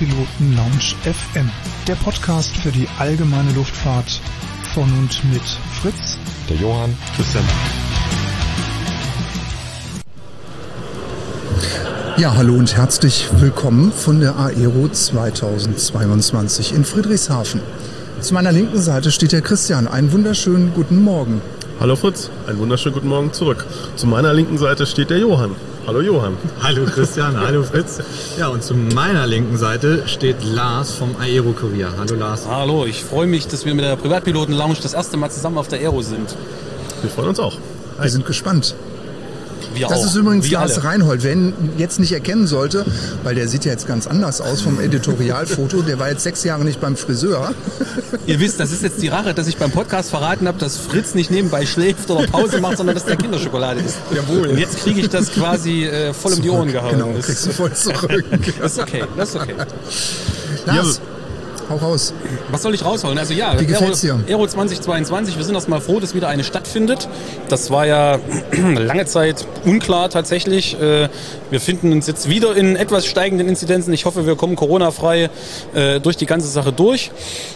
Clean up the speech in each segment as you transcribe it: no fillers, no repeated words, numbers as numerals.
Privatpiloten Lounge FM, der Podcast für die allgemeine Luftfahrt von und mit Fritz, der Johann, Christian. Ja, hallo und herzlich willkommen von der Aero 2022 in Friedrichshafen. Zu meiner linken Seite steht der Christian. Einen wunderschönen guten Morgen. Hallo Fritz, einen wunderschönen guten Morgen zurück. Zu meiner linken Seite steht der Johann. Hallo Johann. Hallo Christian, hallo Fritz. Ja, und zu meiner linken Seite steht Lars vom Aero Kurier. Hallo Lars. Hallo, ich freue mich, dass wir mit der Privatpiloten Lounge das erste Mal zusammen auf der Aero sind. Wir freuen uns auch. Wir sind gespannt. Das auch. ist übrigens Wir Lars alle. Reinhold, wer ihn jetzt nicht erkennen sollte, weil der sieht ja jetzt ganz anders aus vom Editorialfoto. Der war jetzt 6 Jahre nicht beim Friseur. Ihr wisst, das ist jetzt die Rache, dass ich beim Podcast verraten habe, dass Fritz nicht nebenbei schläft oder Pause macht, sondern dass der Kinderschokolade isst. Jawohl. Und jetzt kriege ich das quasi voll um die Ohren gehauen. Genau, kriegst du voll zurück. Das ist okay, das ist okay. Lars, hau raus. Was soll ich rausholen? Also ja, Wie gefällt's dir? Aero 2022, wir sind erstmal froh, dass wieder eine stattfindet. Das war ja lange Zeit unklar tatsächlich. Wir finden uns jetzt wieder in etwas steigenden Inzidenzen. Ich hoffe, wir kommen Corona-frei durch die ganze Sache durch.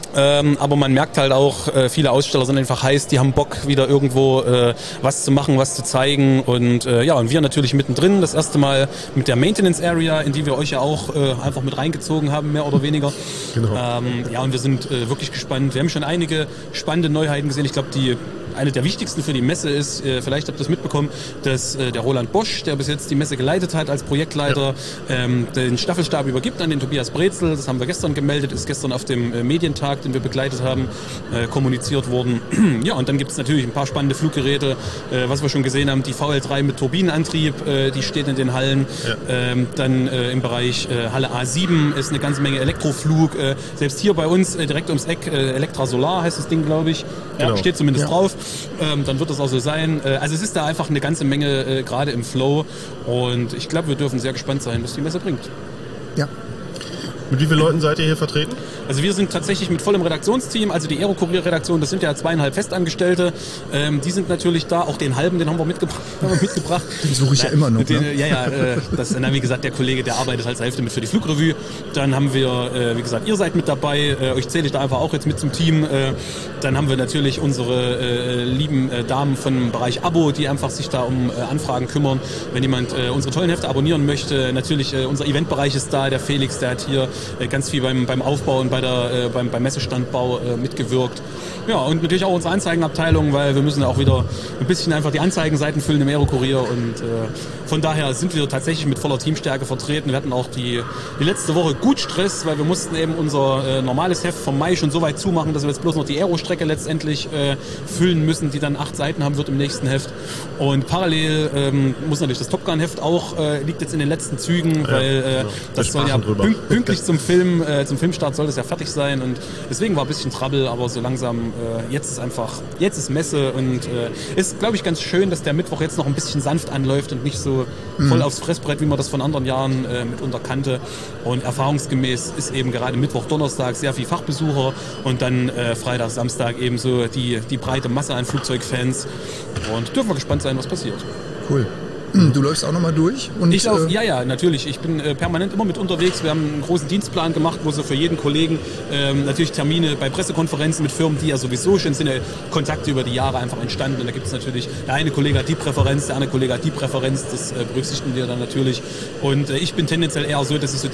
Aber man merkt halt auch, viele Aussteller sind einfach heiß, die haben Bock, wieder irgendwo was zu machen, was zu zeigen. Und ja, und wir natürlich mittendrin. Das erste Mal mit der Maintenance Area, in die wir euch ja auch einfach mit reingezogen haben, mehr oder weniger. Genau. Ja, und wir sind wirklich gespannt. Wir haben schon einige spannende Neuheiten gesehen. Ich glaube, eine der wichtigsten für die Messe ist, vielleicht habt ihr das mitbekommen, dass der Roland Bosch, der bis jetzt die Messe geleitet hat als Projektleiter, den Staffelstab übergibt an den Tobias Brezel. Das haben wir gestern gemeldet, ist gestern auf dem Medientag, den wir begleitet haben, kommuniziert worden. Ja, und dann gibt es natürlich ein paar spannende Fluggeräte, was wir schon gesehen haben, die VL3 mit Turbinenantrieb, die steht in den Hallen. Ja. Dann im Bereich Halle A7 ist eine ganze Menge Elektroflug. Selbst hier bei uns direkt ums Eck, Elektra Solar heißt das Ding, glaube ich. Ja, genau. Steht zumindest drauf. Dann wird das auch so sein. Also es ist da einfach eine ganze Menge gerade im Flow. Und ich glaube, wir dürfen sehr gespannt sein, was die Messe bringt. Ja. Mit wie vielen Leuten seid ihr hier vertreten? Also wir sind tatsächlich mit vollem Redaktionsteam, also die Aero-Kurier-Redaktion, das sind ja 2,5 Festangestellte, die sind natürlich da, auch den halben, den haben wir mitgebracht. Den suche ich ja immer noch. Ne? Das ist, wie gesagt, der Kollege, der arbeitet als Hälfte mit für die Flugrevue. Dann haben wir, wie gesagt, ihr seid mit dabei, euch zähle ich da einfach auch jetzt mit zum Team. Dann haben wir natürlich unsere lieben Damen vom Bereich Abo, die einfach sich da um Anfragen kümmern. Wenn jemand unsere tollen Hefte abonnieren möchte, natürlich unser Eventbereich ist da, der Felix, der hat hier ganz viel beim Aufbau und beim Messestandbau mitgewirkt. Ja, und natürlich auch unsere Anzeigenabteilung, weil wir müssen ja auch wieder ein bisschen einfach die Anzeigenseiten füllen im Aero-Kurier und von daher sind wir tatsächlich mit voller Teamstärke vertreten. Wir hatten auch die letzte Woche gut Stress, weil wir mussten eben unser normales Heft vom Mai schon so weit zumachen, dass wir jetzt bloß noch die Aero-Strecke letztendlich füllen müssen, die dann 8 Seiten haben wird im nächsten Heft. Und parallel muss natürlich das Top Gun-Heft auch, liegt jetzt in den letzten Zügen, weil das soll ja pünktlich zum Filmstart soll das ja fertig sein und deswegen war ein bisschen Trouble, aber so langsam, jetzt ist Messe und ist, glaube ich, ganz schön, dass der Mittwoch jetzt noch ein bisschen sanft anläuft und nicht so voll aufs Fressbrett, wie man das von anderen Jahren mitunter kannte. Und erfahrungsgemäß ist eben gerade Mittwoch, Donnerstag sehr viel Fachbesucher und dann Freitag, Samstag eben so die breite Masse an Flugzeugfans und dürfen wir gespannt sein, was passiert. Cool. Du läufst auch nochmal durch? Und, ich laufe, ja, natürlich. Ich bin permanent immer mit unterwegs. Wir haben einen großen Dienstplan gemacht, wo so für jeden Kollegen natürlich Termine bei Pressekonferenzen mit Firmen, die ja sowieso schon sind, Kontakte über die Jahre einfach entstanden. Und da gibt es natürlich, der eine Kollege hat die Präferenz, der andere Kollege hat die Präferenz. Das berücksichtigen wir dann natürlich. Und ich bin tendenziell eher so, dass ich so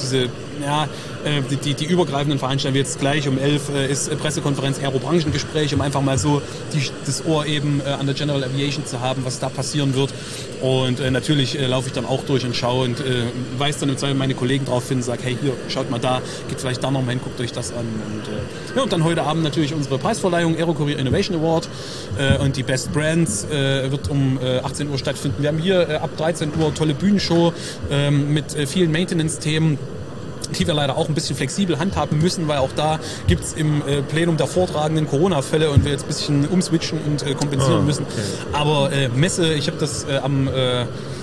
die übergreifenden Veranstaltungen, wie jetzt gleich um 11 ist Pressekonferenz, Aero-Branchengespräch, um einfach mal so das Ohr eben an der General Aviation zu haben, was da passieren wird. Und natürlich laufe ich dann auch durch und schaue und weise dann im Zweifel meine Kollegen drauf hin, sage, hey, hier, schaut mal da, geht vielleicht da nochmal hin, guckt euch das an. Und dann heute Abend natürlich unsere Preisverleihung, Aero Kurier Innovation Award und die Best Brands wird um 18 Uhr stattfinden. Wir haben hier ab 13 Uhr tolle Bühnenshow mit vielen Maintenance-Themen, die wir leider auch ein bisschen flexibel handhaben müssen, weil auch da gibt es im Plenum der Vortragenden Corona-Fälle und wir jetzt ein bisschen umswitchen und kompensieren müssen. Okay. Aber Messe, ich habe das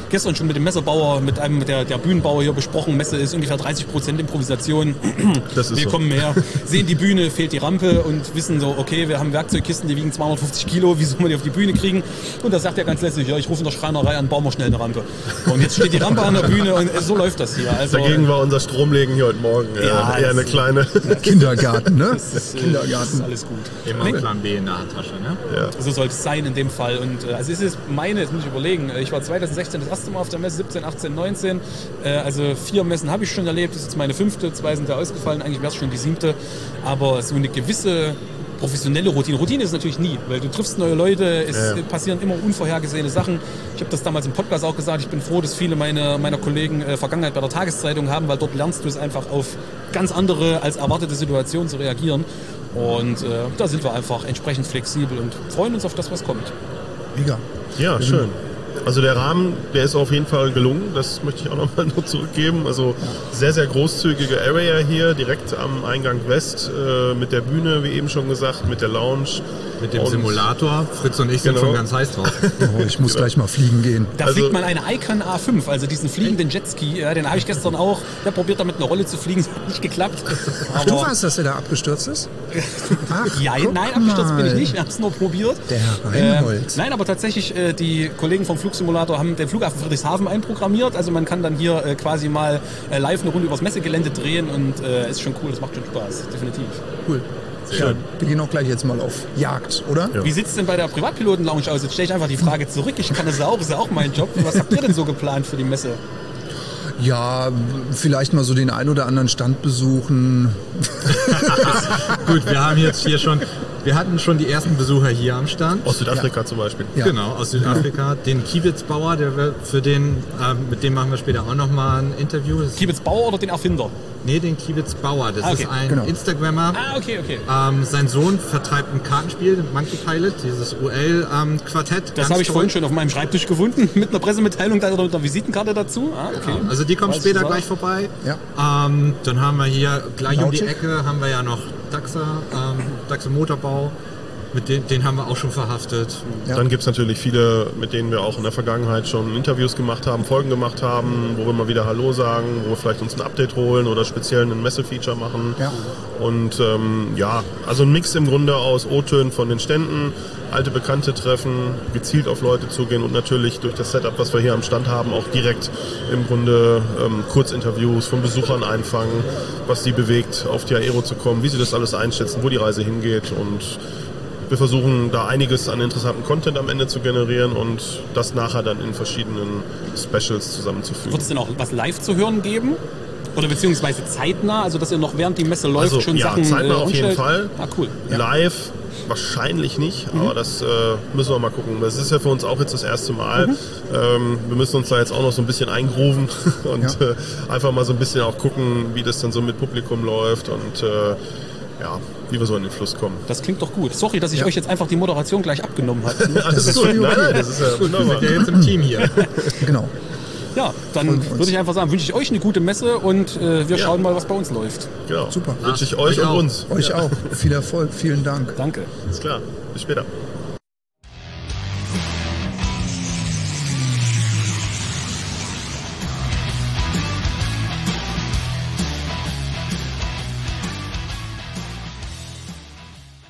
gestern schon mit dem Messebauer, mit einem der Bühnenbauer hier besprochen. Messe ist ungefähr 30% Improvisation. Das ist wir so. kommen her, sehen die Bühne, fehlt die Rampe und wissen so, okay, wir haben Werkzeugkisten, die wiegen 250 Kilo, wie soll man die auf die Bühne kriegen? Und da sagt er ganz lässig, ja, ich rufe in der Schreinerei an, bauen wir schnell eine Rampe. Und jetzt steht die Rampe an der Bühne und so läuft das hier. Also, Dagegen war unser Stromlegen hier heute Morgen eher eine kleine... Kindergarten, ne? das ist alles gut. Immer Plan B in der Handtasche, ne? Ja. So sollte es sein in dem Fall. Und also es ist meine, jetzt muss ich überlegen, ich war 2016 das erste Mal auf der Messe, 17, 18, 19. Also 4 Messen habe ich schon erlebt, das ist jetzt meine 5., 2 sind da ausgefallen, eigentlich wäre es schon die 7. Aber so eine gewisse professionelle Routine. Routine ist natürlich nie, weil du triffst neue Leute, es passieren immer unvorhergesehene Sachen. Ich habe das damals im Podcast auch gesagt, ich bin froh, dass viele meiner Kollegen Vergangenheit bei der Tageszeitung haben, weil dort lernst du es einfach auf ganz andere als erwartete Situationen zu reagieren. Und da sind wir einfach entsprechend flexibel und freuen uns auf das, was kommt. Mega. Ja, schön. Also der Rahmen, der ist auf jeden Fall gelungen, das möchte ich auch nochmal nur zurückgeben. Also sehr, sehr großzügige Area hier, direkt am Eingang West, mit der Bühne, wie eben schon gesagt, mit der Lounge. Mit dem Simulator. Fritz und ich sind schon ganz heiß drauf. Oh, ich muss gleich mal fliegen gehen. Da fliegt man eine Icon A5, also diesen fliegenden Jetski, den habe ich gestern auch, der probiert damit eine Rolle zu fliegen, es hat nicht geklappt. Ach, du warst, dass er da abgestürzt ist? Ach, Ja, guck nein, abgestürzt bin ich mal. nicht, wir haben es nur probiert. Der Herr Reinhold. Nein, aber tatsächlich, die Kollegen vom Flugsimulator haben den Flughafen Friedrichshafen einprogrammiert, also man kann dann hier quasi mal live eine Runde übers Messegelände drehen und ist schon cool, das macht schon Spaß, definitiv. Cool. Ja, wir gehen auch gleich jetzt mal auf Jagd, oder? Ja. Wie sieht es denn bei der Privatpiloten-Lounge aus? Jetzt stelle ich einfach die Frage zurück, ich kann das auch, ist ja auch mein Job. Was habt ihr denn so geplant für die Messe? Ja, vielleicht mal so den ein oder anderen Stand besuchen. Gut, wir haben jetzt hier schon, wir hatten schon die ersten Besucher hier am Stand. Aus Südafrika zum Beispiel. Ja. Genau, aus Südafrika. Den Kiewitzbauer, mit dem machen wir später auch nochmal ein Interview. Kiebitz Bauer oder den Erfinder? Nee, den Kiewitzbauer. Das Okay. ist ein Genau. Instagrammer. Ah, okay. Sein Sohn vertreibt ein Kartenspiel, Monkey Pilot, dieses UL-Quartett. Das habe ich vorhin schon auf meinem Schreibtisch gefunden, mit einer Pressemitteilung oder mit einer Visitenkarte dazu. Ah, okay. Also die kommen Weiß später ich gleich vorbei. Ja. Dann haben wir hier gleich um die Nautic. Ecke haben wir ja noch Daxa Motorbau. Den haben wir auch schon verhaftet. Ja. Dann gibt es natürlich viele, mit denen wir auch in der Vergangenheit schon Interviews gemacht haben, Folgen gemacht haben, wo wir mal wieder Hallo sagen, wo wir vielleicht uns ein Update holen oder speziell ein Messe-Feature machen. Ja. Und also ein Mix im Grunde aus O-Tönen von den Ständen, alte Bekannte treffen, gezielt auf Leute zugehen und natürlich durch das Setup, was wir hier am Stand haben, auch direkt im Grunde Kurzinterviews von Besuchern einfangen, was sie bewegt, auf die Aero zu kommen, wie sie das alles einschätzen, wo die Reise hingeht, und wir versuchen da einiges an interessanten Content am Ende zu generieren und das nachher dann in verschiedenen Specials zusammenzufügen. Wird es denn auch was live zu hören geben? Oder beziehungsweise zeitnah, also dass ihr noch während die Messe läuft Also, schon ja, Sachen zeitnah auf jeden umstellt? Fall. Ah, cool. Live wahrscheinlich nicht, aber das müssen wir mal gucken. Das ist ja für uns auch jetzt das erste Mal. Wir müssen uns da jetzt auch noch so ein bisschen eingrooven und einfach mal so ein bisschen auch gucken, wie das dann so mit Publikum läuft und wie wir so in den Fluss kommen. Das klingt doch gut. Sorry, dass ich euch jetzt einfach die Moderation gleich abgenommen habe. Alles gut. Nein, das ist ja wunderbar. Wir sind ja jetzt im Team hier. Genau. Ja, dann würde ich einfach sagen, wünsche ich euch eine gute Messe und wir schauen mal, was bei uns läuft. Genau. Super. Wünsche ich euch und auch. uns. Euch auch. Viel Erfolg. Vielen Dank. Danke. Ist klar. Bis später.